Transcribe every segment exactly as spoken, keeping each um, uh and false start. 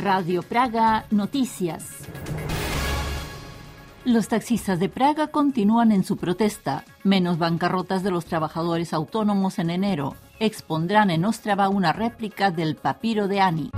Radio Praga Noticias. Los taxistas de Praga continúan en su protesta. Menos bancarrotas de los trabajadores autónomos en enero. Expondrán en Ostrava una réplica del papiro de Ani.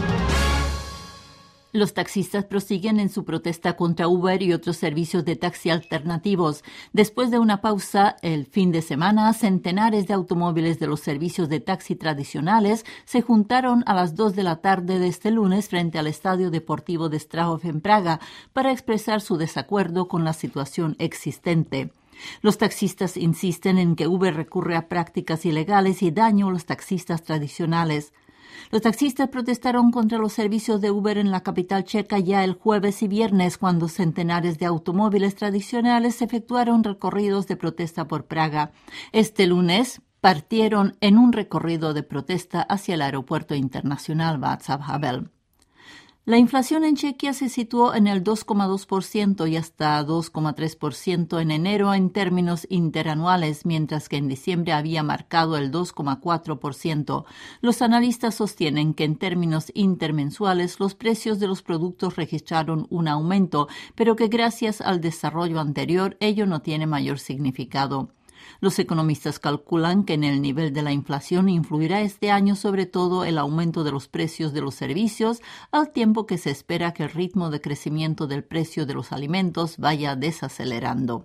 Los taxistas prosiguen en su protesta contra Uber y otros servicios de taxi alternativos. Después de una pausa, el fin de semana, centenares de automóviles de los servicios de taxi tradicionales se juntaron a las dos de la tarde de este lunes frente al Estadio Deportivo de Strahov en Praga para expresar su desacuerdo con la situación existente. Los taxistas insisten en que Uber recurre a prácticas ilegales y daña a los taxistas tradicionales. Los taxistas protestaron contra los servicios de Uber en la capital checa ya el jueves y viernes, cuando centenares de automóviles tradicionales efectuaron recorridos de protesta por Praga. Este lunes partieron en un recorrido de protesta hacia el aeropuerto internacional Václav Havel. La inflación en Chequia se situó en el dos coma dos por ciento y hasta dos coma tres por ciento en enero en términos interanuales, mientras que en diciembre había marcado el dos coma cuatro por ciento. Los analistas sostienen que en términos intermensuales los precios de los productos registraron un aumento, pero que gracias al desarrollo anterior ello no tiene mayor significado. Los economistas calculan que en el nivel de la inflación influirá este año sobre todo el aumento de los precios de los servicios, al tiempo que se espera que el ritmo de crecimiento del precio de los alimentos vaya desacelerando.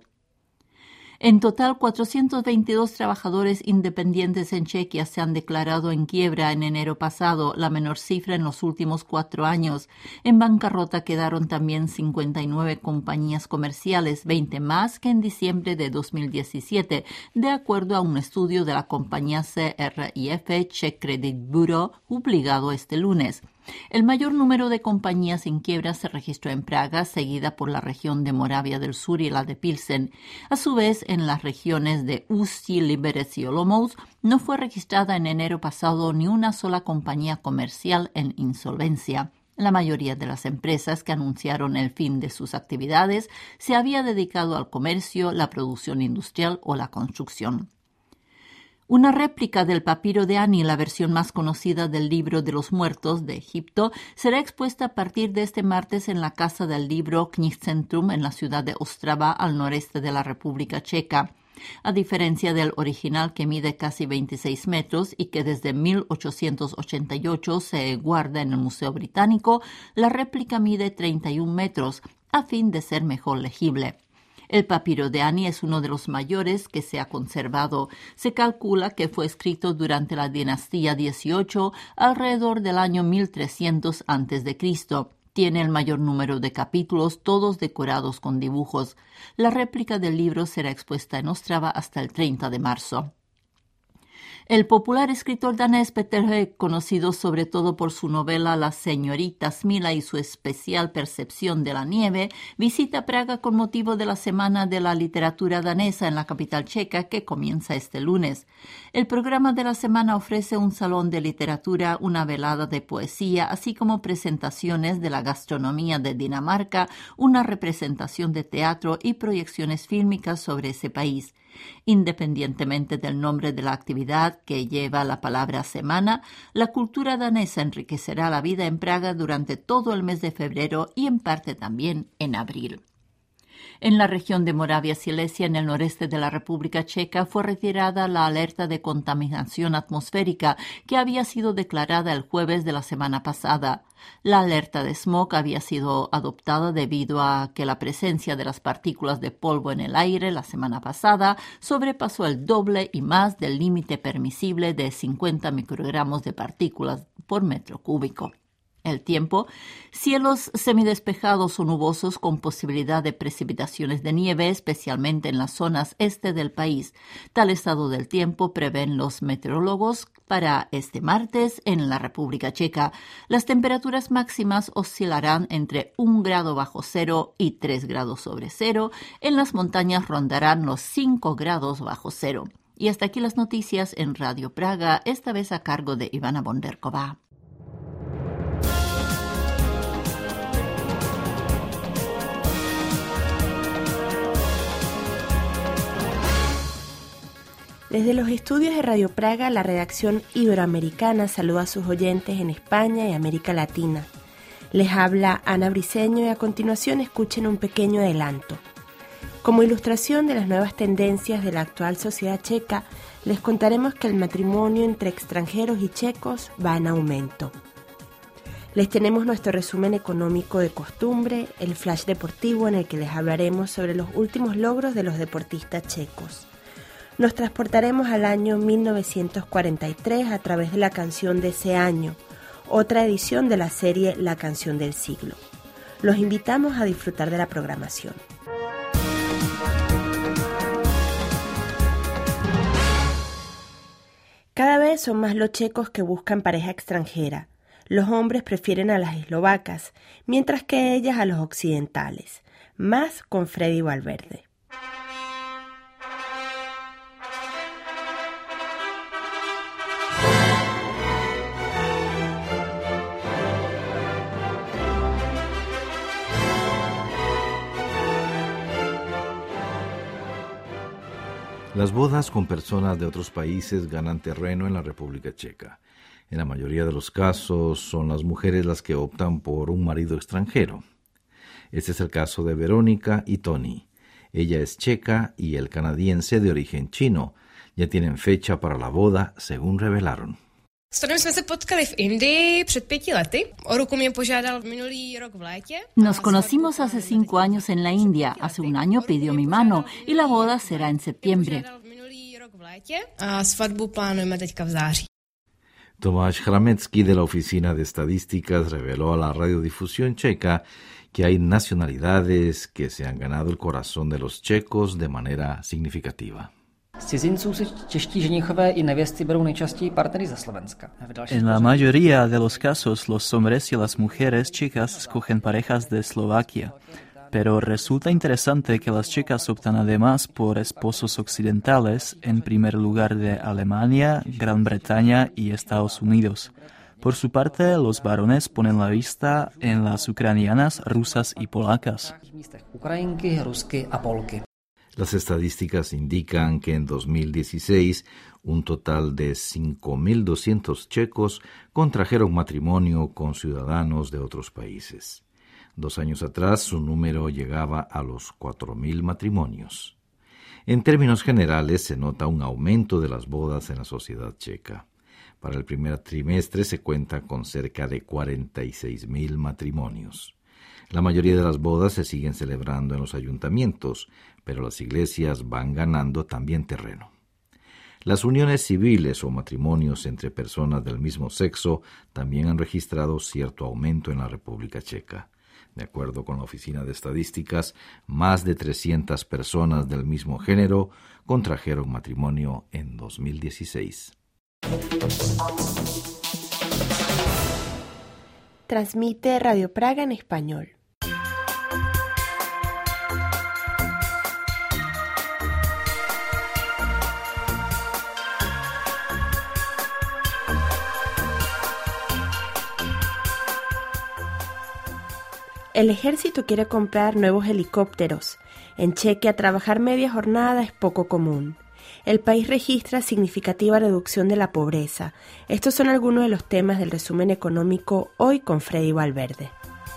En total, cuatrocientos veintidós trabajadores independientes en Chequia se han declarado en quiebra en enero pasado, la menor cifra en los últimos cuatro años. En bancarrota quedaron también cincuenta y nueve compañías comerciales, veinte más que en diciembre de dos mil diecisiete, de acuerdo a un estudio de la compañía C R I F Czech Credit Bureau, publicado este lunes. El mayor número de compañías en quiebra se registró en Praga, seguida por la región de Moravia del Sur y la de Pilsen. A su vez, en las regiones de Ústí, Liberec y Olomouc no fue registrada en enero pasado ni una sola compañía comercial en insolvencia. La mayoría de las empresas que anunciaron el fin de sus actividades se había dedicado al comercio, la producción industrial o la construcción. Una réplica del papiro de Ani, la versión más conocida del libro de los muertos de Egipto, será expuesta a partir de este martes en la Casa del Libro Knihcentrum en la ciudad de Ostrava, al noreste de la República Checa. A diferencia del original, que mide casi veintiséis metros y que desde mil ochocientos ochenta y ocho se guarda en el Museo Británico, la réplica mide treinta y un metros, a fin de ser mejor legible. El papiro de Ani es uno de los mayores que se ha conservado. Se calcula que fue escrito durante la dinastía dieciocho, alrededor del año mil trescientos antes de Cristo. Tiene el mayor número de capítulos, todos decorados con dibujos. La réplica del libro será expuesta en Ostrava hasta el treinta de marzo. El popular escritor danés Peter Høeg, conocido sobre todo por su novela La señorita Smila y su especial percepción de la nieve, visita Praga con motivo de la Semana de la Literatura Danesa en la capital checa, que comienza este lunes. El programa de la semana ofrece un salón de literatura, una velada de poesía, así como presentaciones de la gastronomía de Dinamarca, una representación de teatro y proyecciones fílmicas sobre ese país. Independientemente del nombre de la actividad, que lleva la palabra semana, la cultura danesa enriquecerá la vida en Praga durante todo el mes de febrero y en parte también en abril. En la región de Moravia-Silesia, en el noreste de la República Checa, fue retirada la alerta de contaminación atmosférica que había sido declarada el jueves de la semana pasada. La alerta de smog había sido adoptada debido a que la presencia de las partículas de polvo en el aire la semana pasada sobrepasó el doble y más del límite permisible de cincuenta microgramos de partículas por metro cúbico. El tiempo: cielos semidespejados o nubosos con posibilidad de precipitaciones de nieve, especialmente en las zonas este del país. Tal estado del tiempo prevén los meteorólogos para este martes en la República Checa. Las temperaturas máximas oscilarán entre un grado bajo cero y tres grados sobre cero. En las montañas rondarán los cinco grados bajo cero. Y hasta aquí las noticias en Radio Praga, esta vez a cargo de Ivana Bonderková. Desde los estudios de Radio Praga, la redacción iberoamericana saluda a sus oyentes en España y América Latina. Les habla Ana Briceño y a continuación escuchen un pequeño adelanto. Como ilustración de las nuevas tendencias de la actual sociedad checa, les contaremos que el matrimonio entre extranjeros y checos va en aumento. Les tenemos nuestro resumen económico de costumbre, el flash deportivo en el que les hablaremos sobre los últimos logros de los deportistas checos. Nos transportaremos al año mil novecientos cuarenta y tres a través de la canción de ese año, otra edición de la serie La Canción del Siglo. Los invitamos a disfrutar de la programación. Cada vez son más los checos que buscan pareja extranjera. Los hombres prefieren a las eslovacas, mientras que ellas a los occidentales. Más con Freddy Valverde. Las bodas con personas de otros países ganan terreno en la República Checa. En la mayoría de los casos son las mujeres las que optan por un marido extranjero. Este es el caso de Verónica y Tony. Ella es checa y el canadiense de origen chino. Ya tienen fecha para la boda, según revelaron. Nos conocimos hace cinco años en la India. Hace un año pidió mi mano y la boda será en septiembre. Tomáš Chramecký de la Oficina de Estadísticas reveló a la radiodifusión checa que hay nacionalidades que se han ganado el corazón de los checos de manera significativa. En la mayoría de los casos, los hombres y las mujeres checas escogen parejas de Eslovaquia, pero resulta interesante que las checas optan además por esposos occidentales, en primer lugar de Alemania, Gran Bretaña y Estados Unidos. Por su parte, los varones ponen la vista en las ucranianas, rusas y polacas. Las estadísticas indican que en dos mil dieciséis un total de cinco mil doscientos checos contrajeron matrimonio con ciudadanos de otros países. Dos años atrás su número llegaba a los cuatro mil matrimonios. En términos generales se nota un aumento de las bodas en la sociedad checa. Para el primer trimestre se cuenta con cerca de cuarenta y seis mil matrimonios. La mayoría de las bodas se siguen celebrando en los ayuntamientos, pero las iglesias van ganando también terreno. Las uniones civiles o matrimonios entre personas del mismo sexo también han registrado cierto aumento en la República Checa. De acuerdo con la Oficina de Estadísticas, más de trescientas personas del mismo género contrajeron matrimonio en dos mil dieciséis. Transmite Radio Praga en español. El ejército quiere comprar nuevos helicópteros. En Chequia, trabajar media jornada es poco común. El país registra significativa reducción de la pobreza. Estos son algunos de los temas del resumen económico hoy con Freddy Valverde.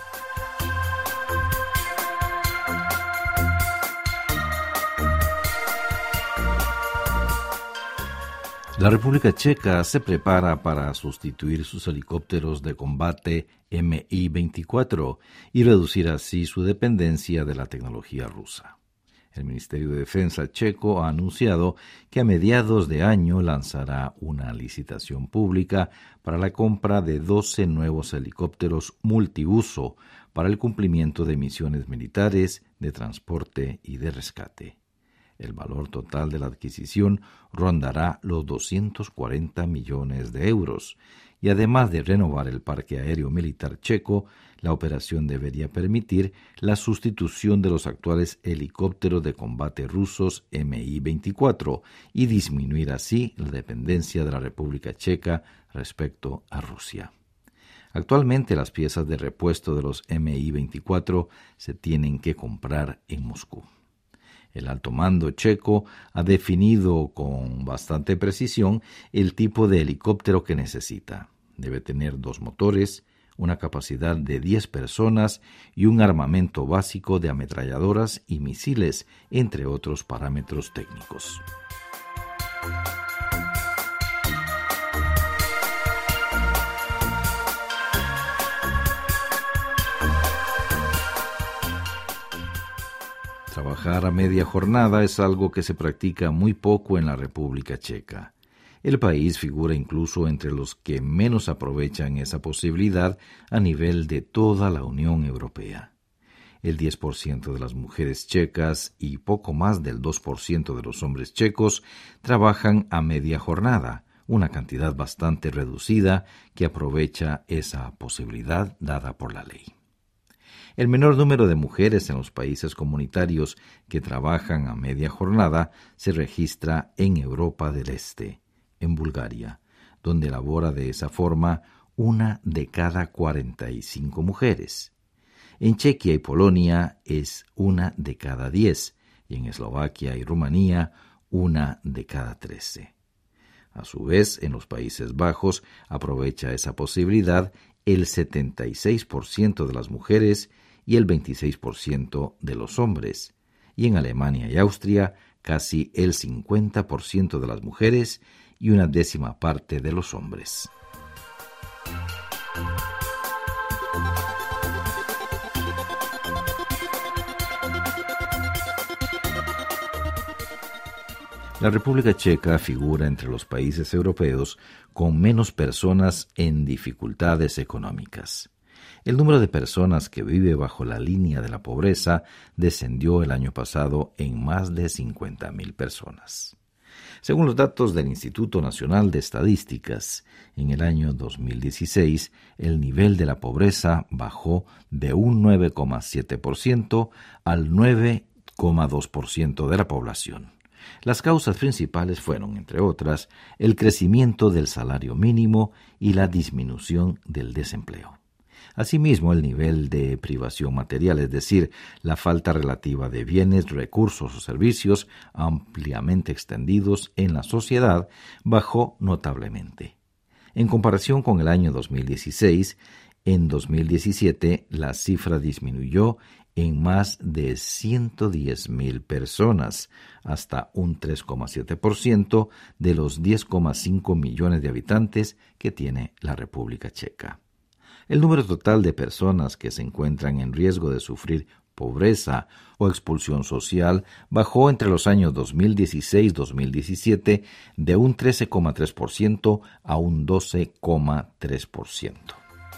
La República Checa se prepara para sustituir sus helicópteros de combate M I veinticuatro y reducir así su dependencia de la tecnología rusa. El Ministerio de Defensa checo ha anunciado que a mediados de año lanzará una licitación pública para la compra de doce nuevos helicópteros multiuso para el cumplimiento de misiones militares, de transporte y de rescate. El valor total de la adquisición rondará los doscientos cuarenta millones de euros y además de renovar el parque aéreo militar checo, la operación debería permitir la sustitución de los actuales helicópteros de combate rusos M I veinticuatro y disminuir así la dependencia de la República Checa respecto a Rusia. Actualmente las piezas de repuesto de los M I veinticuatro se tienen que comprar en Moscú. El alto mando checo ha definido con bastante precisión el tipo de helicóptero que necesita. Debe tener dos motores, una capacidad de diez personas y un armamento básico de ametralladoras y misiles, entre otros parámetros técnicos. Trabajar a media jornada es algo que se practica muy poco en la República Checa. El país figura incluso entre los que menos aprovechan esa posibilidad a nivel de toda la Unión Europea. El diez por ciento de las mujeres checas y poco más del dos por ciento de los hombres checos trabajan a media jornada, una cantidad bastante reducida que aprovecha esa posibilidad dada por la ley. El menor número de mujeres en los países comunitarios que trabajan a media jornada se registra en Europa del Este, en Bulgaria, donde labora de esa forma una de cada cuarenta y cinco mujeres. En Chequia y Polonia es una de cada diez, y en Eslovaquia y Rumanía una de cada trece. A su vez, en los Países Bajos aprovecha esa posibilidad el setenta y seis por ciento de las mujeres y el veintiséis por ciento de los hombres, y en Alemania y Austria casi el cincuenta por ciento de las mujeres y una décima parte de los hombres. La República Checa figura entre los países europeos con menos personas en dificultades económicas. El número de personas que vive bajo la línea de la pobreza descendió el año pasado en más de cincuenta mil personas. Según los datos del Instituto Nacional de Estadísticas, en el año dos mil dieciséis, el nivel de la pobreza bajó de un nueve coma siete por ciento al nueve coma dos por ciento de la población. Las causas principales fueron, entre otras, el crecimiento del salario mínimo y la disminución del desempleo. Asimismo, el nivel de privación material, es decir, la falta relativa de bienes, recursos o servicios ampliamente extendidos en la sociedad, bajó notablemente. En comparación con el año dos mil dieciséis, en dos mil diecisiete la cifra disminuyó en más de ciento diez mil personas, hasta un tres coma siete por ciento de los diez coma cinco millones de habitantes que tiene la República Checa. El número total de personas que se encuentran en riesgo de sufrir pobreza o expulsión social bajó entre los años dos mil dieciséis y dos mil diecisiete de un trece coma tres por ciento a un doce coma tres por ciento.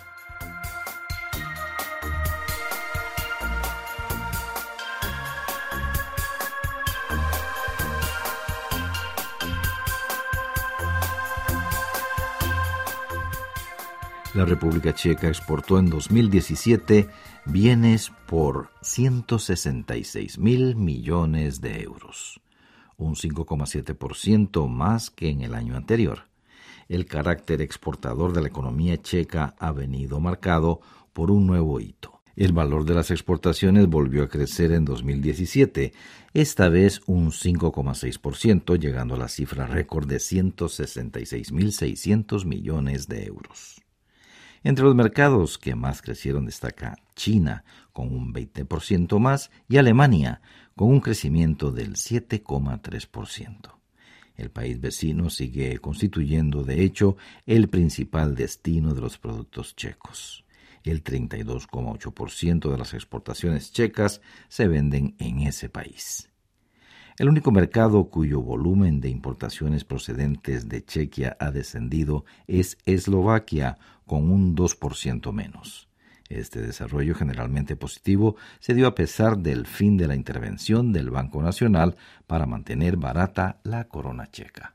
La República Checa exportó en dos mil diecisiete bienes por ciento sesenta y seis mil millones de euros, un cinco coma siete por ciento más que en el año anterior. El carácter exportador de la economía checa ha venido marcado por un nuevo hito. El valor de las exportaciones volvió a crecer en dos mil diecisiete, esta vez un cinco coma seis por ciento, llegando a la cifra récord de ciento sesenta y seis mil seiscientos millones de euros. Entre los mercados que más crecieron destaca China, con un veinte por ciento más, y Alemania, con un crecimiento del siete coma tres por ciento. El país vecino sigue constituyendo, de hecho, el principal destino de los productos checos. El treinta y dos coma ocho por ciento de las exportaciones checas se venden en ese país. El único mercado cuyo volumen de importaciones procedentes de Chequia ha descendido es Eslovaquia, con un dos por ciento menos. Este desarrollo generalmente positivo se dio a pesar del fin de la intervención del Banco Nacional para mantener barata la corona checa.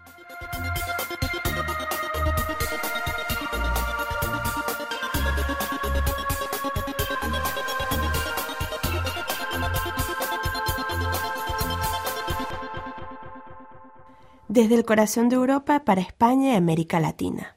Desde el corazón de Europa para España y América Latina.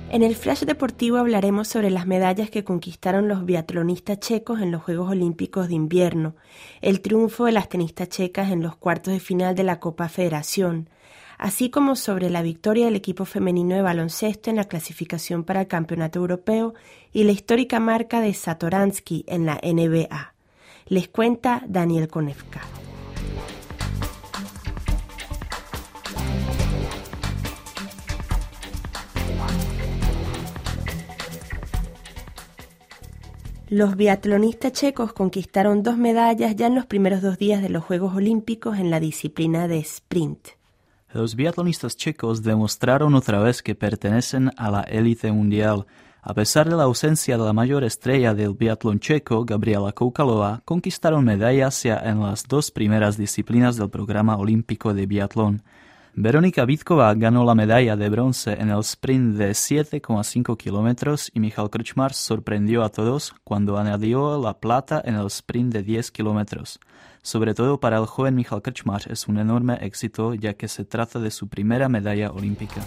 En el Flash Deportivo hablaremos sobre las medallas que conquistaron los biatlonistas checos en los Juegos Olímpicos de Invierno, el triunfo de las tenistas checas en los cuartos de final de la Copa Federación, así como sobre la victoria del equipo femenino de baloncesto en la clasificación para el Campeonato Europeo y la histórica marca de Satoransky en la N B A. Les cuenta Daniel Konevka. Los biatlonistas checos conquistaron dos medallas ya en los primeros dos días de los Juegos Olímpicos en la disciplina de sprint. Los biatlonistas checos demostraron otra vez que pertenecen a la élite mundial. A pesar de la ausencia de la mayor estrella del biatlón checo, Gabriela Koukalová, conquistaron medallas ya en las dos primeras disciplinas del programa olímpico de biatlón. Veronika Vítková ganó la medalla de bronce en el sprint de siete coma cinco kilómetros y Michal Krčmář sorprendió a todos cuando añadió la plata en el sprint de diez kilómetros. Sobre todo para el joven Michal Krčmář es un enorme éxito ya que se trata de su primera medalla olímpica.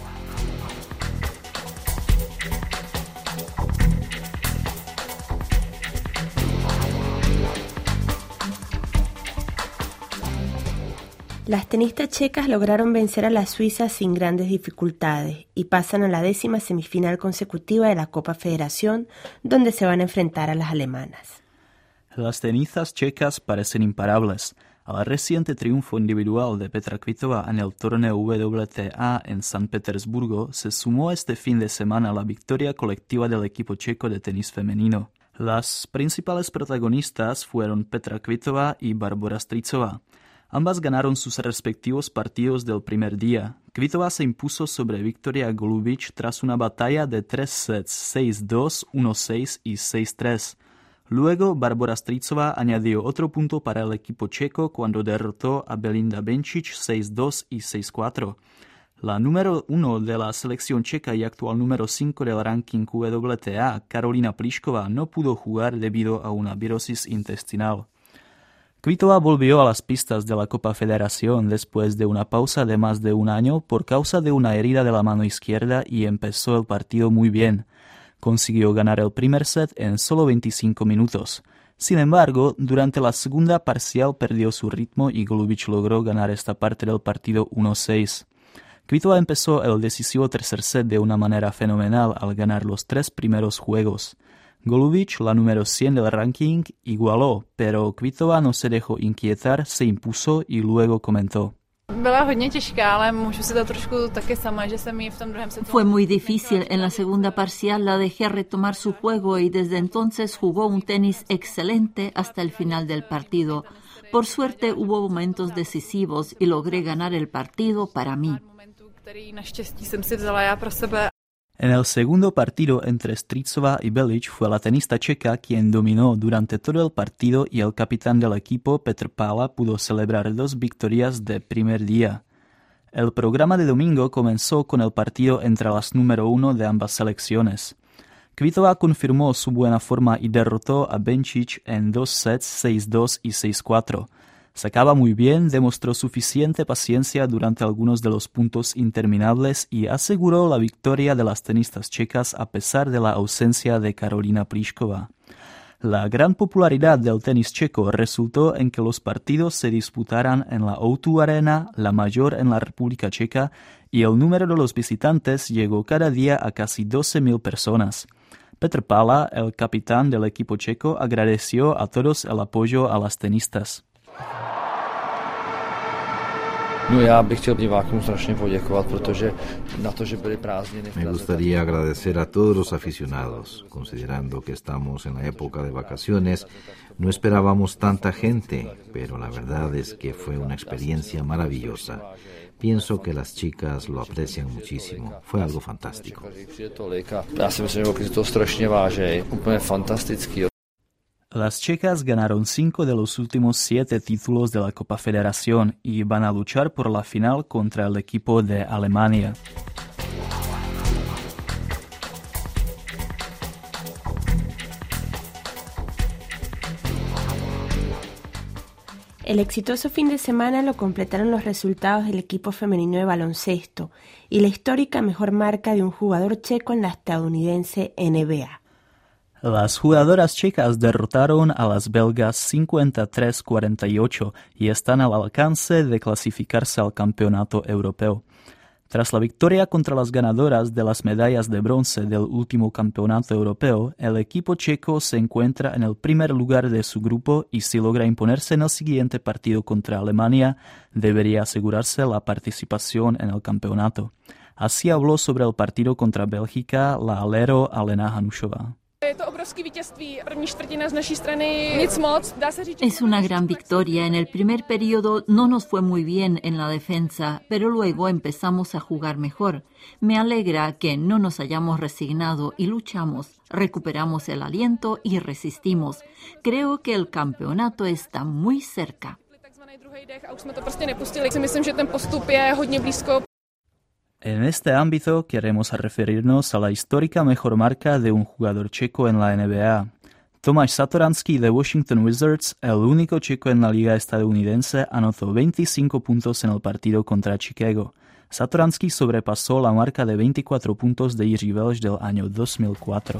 Las tenistas checas lograron vencer a las suizas sin grandes dificultades y pasan a la décima semifinal consecutiva de la Copa Federación, donde se van a enfrentar a las alemanas. Las tenistas checas parecen imparables. Al reciente triunfo individual de Petra Kvitova en el torneo W T A en San Petersburgo se sumó este fin de semana la victoria colectiva del equipo checo de tenis femenino. Las principales protagonistas fueron Petra Kvitova y Barbora Strýcová. Ambas ganaron sus respectivos partidos del primer día. Kvitova se impuso sobre Viktoria Golubic tras una batalla de tres sets, seis dos, uno seis y seis tres. Luego, Barbora Strýcová añadió otro punto para el equipo checo cuando derrotó a Belinda Bencic seis dos y seis cuatro. La número uno de la selección checa y actual número cinco del ranking W T A, Karolina Plišková, no pudo jugar debido a una virosis intestinal. Kvitova volvió a las pistas de la Copa Federación después de una pausa de más de un año por causa de una herida de la mano izquierda y empezó el partido muy bien. Consiguió ganar el primer set en solo veinticinco minutos. Sin embargo, durante la segunda parcial perdió su ritmo y Golubic logró ganar esta parte del partido uno seis. Kvitova empezó el decisivo tercer set de una manera fenomenal al ganar los tres primeros juegos. Golubic, la número cien del ranking, igualó, pero Kvitova no se dejó inquietar, se impuso y luego comentó. Fue muy difícil. En la segunda parcial la dejé retomar su juego y desde entonces jugó un tenis excelente hasta el final del partido. Por suerte hubo momentos decisivos y logré ganar el partido para mí. En el segundo partido entre Strýcová y Belic fue la tenista checa quien dominó durante todo el partido y el capitán del equipo, Petr Pála, pudo celebrar dos victorias de primer día. El programa de domingo comenzó con el partido entre las número uno de ambas selecciones. Kvitova confirmó su buena forma y derrotó a Bencic en dos sets seis dos y seis cuatro. Sacaba muy bien, demostró suficiente paciencia durante algunos de los puntos interminables y aseguró la victoria de las tenistas checas a pesar de la ausencia de Karolina Plišková. La gran popularidad del tenis checo resultó en que los partidos se disputaran en la O dos Arena, la mayor en la República Checa, y el número de los visitantes llegó cada día a casi doce mil personas. Petr Pála, el capitán del equipo checo, agradeció a todos el apoyo a las tenistas. No, já bych chtěl divákům strašně poděkovat, protože na to, že byly prázdniny. Me gustaría agradecer a todos los aficionados, considerando que estamos en la época de vacaciones. No esperábamos tanta gente, pero la verdad es que fue una experiencia maravillosa. Pienso que las chicas lo aprecian muchísimo. Fue algo fantástico. Já si myslím, že to strašně váží, úplně fantastický. Las checas ganaron cinco de los últimos siete títulos de la Copa Federación y van a luchar por la final contra el equipo de Alemania. El exitoso fin de semana lo completaron los resultados del equipo femenino de baloncesto y la histórica mejor marca de un jugador checo en la estadounidense N B A. Las jugadoras checas derrotaron a las belgas cincuenta y tres a cuarenta y ocho y están al alcance de clasificarse al campeonato europeo. Tras la victoria contra las ganadoras de las medallas de bronce del último campeonato europeo, el equipo checo se encuentra en el primer lugar de su grupo y si logra imponerse en el siguiente partido contra Alemania, debería asegurarse la participación en el campeonato. Así habló sobre el partido contra Bélgica la alero Alena Hanušová. Es una gran victoria. En el primer periodo no nos fue muy bien en la defensa, pero luego empezamos a jugar mejor. Me alegra que no nos hayamos resignado y luchamos, recuperamos el aliento y resistimos. Creo que el campeonato está muy cerca. En este ámbito queremos referirnos a la histórica mejor marca de un jugador checo en la N B A. Tomáš Satoranský de Washington Wizards, el único checo en la liga estadounidense, anotó veinticinco puntos en el partido contra Chicago. Satoranský sobrepasó la marca de veinticuatro puntos de Jiří Veľš del año dos mil cuatro.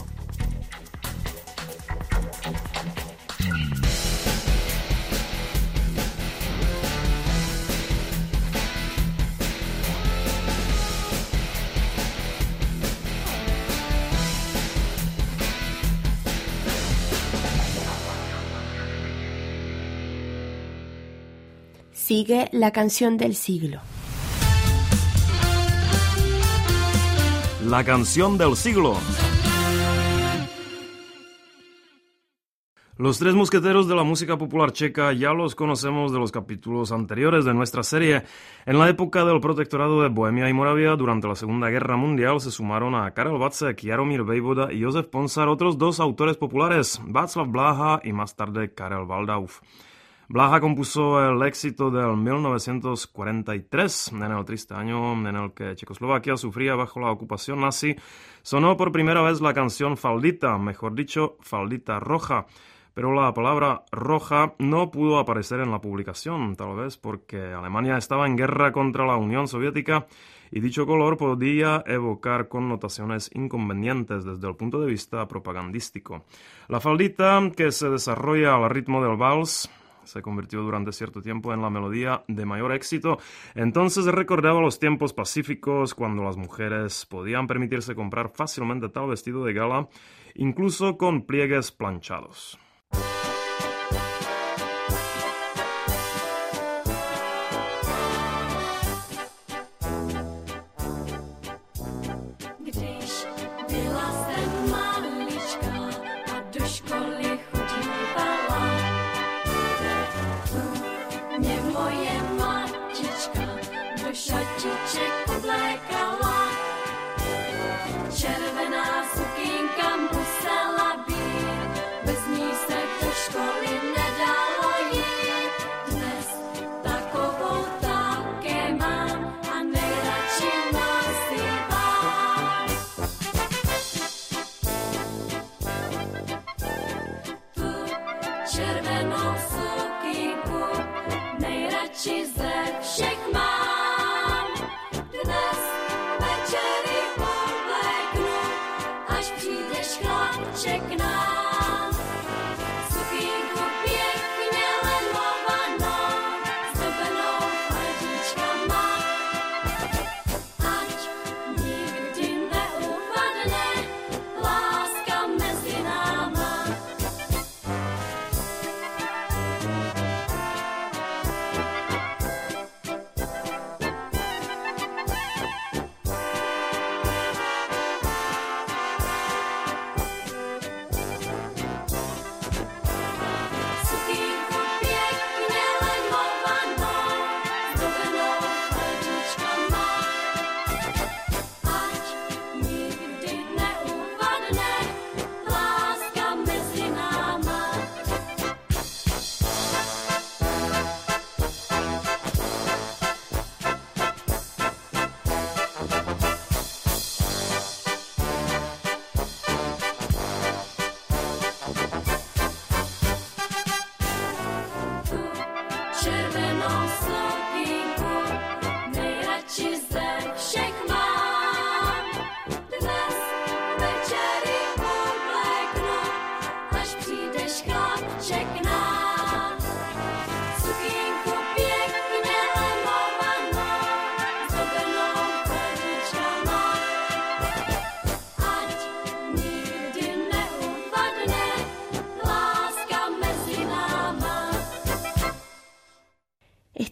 Sigue la canción del siglo. La canción del siglo. Los tres mosqueteros de la música popular checa ya los conocemos de los capítulos anteriores de nuestra serie. En la época del protectorado de Bohemia y Moravia, durante la Segunda Guerra Mundial, se sumaron a Karel Vacek, Jaromír Vejvoda y Josef Ponsar otros dos autores populares, Václav Bláha y más tarde Karel Waldauf. Bláha compuso el éxito del mil novecientos cuarenta y tres, en el triste año en el que Checoslovaquia sufría bajo la ocupación nazi. Sonó por primera vez la canción Faldita, mejor dicho, Faldita Roja, pero la palabra roja no pudo aparecer en la publicación, tal vez porque Alemania estaba en guerra contra la Unión Soviética y dicho color podía evocar connotaciones inconvenientes desde el punto de vista propagandístico. La faldita, que se desarrolla al ritmo del vals, se convirtió durante cierto tiempo en la melodía de mayor éxito. Entonces recordaba los tiempos pacíficos cuando las mujeres podían permitirse comprar fácilmente tal vestido de gala, incluso con pliegues planchados.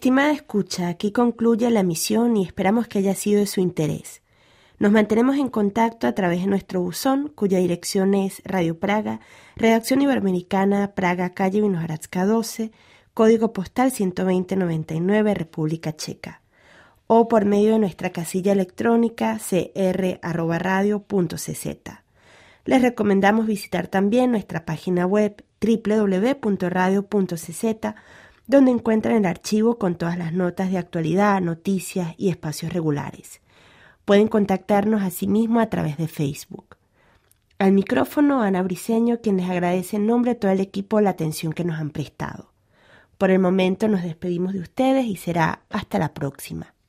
Estimada escucha, aquí concluye la emisión y esperamos que haya sido de su interés. Nos mantenemos en contacto a través de nuestro buzón, cuya dirección es Radio Praga, Redacción Iberoamericana, Praga, calle Vinohradska doce, código postal ciento veinte noventa y nueve, República Checa, o por medio de nuestra casilla electrónica c r arroba radio punto c z. Les recomendamos visitar también nuestra página web doble u doble u doble u punto radio punto c z, donde encuentran el archivo con todas las notas de actualidad, noticias y espacios regulares. Pueden contactarnos asimismo a través de Facebook. Al micrófono, Ana Briceño, quien les agradece en nombre de todo el equipo la atención que nos han prestado. Por el momento nos despedimos de ustedes y será hasta la próxima.